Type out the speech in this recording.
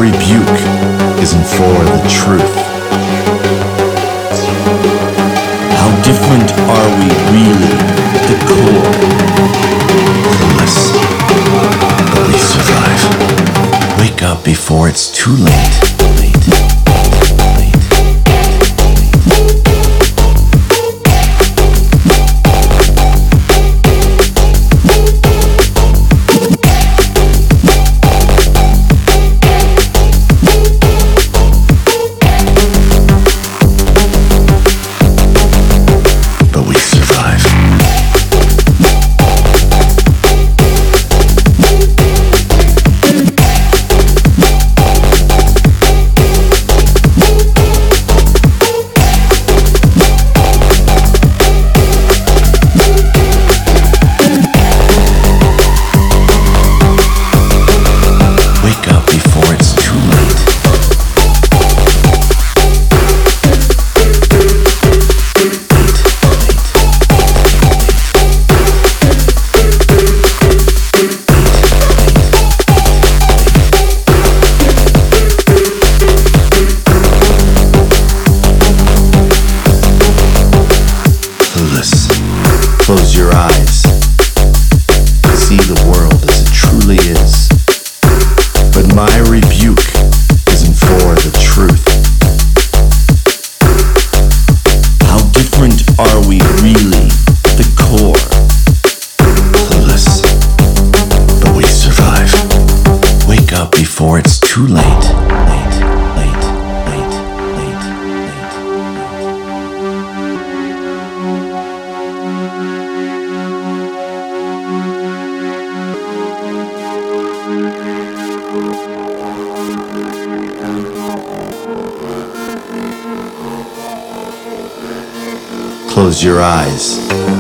rebuke isn't for the truth. How different are we really at the core? Clueless, but we survive. Wake up before it's too late. Close your eyes. See the world as it truly is. But my rebuke isn't for the truth. How different are we really at the core? Clueless, but we survive. Wake up before it's too late. Close your eyes.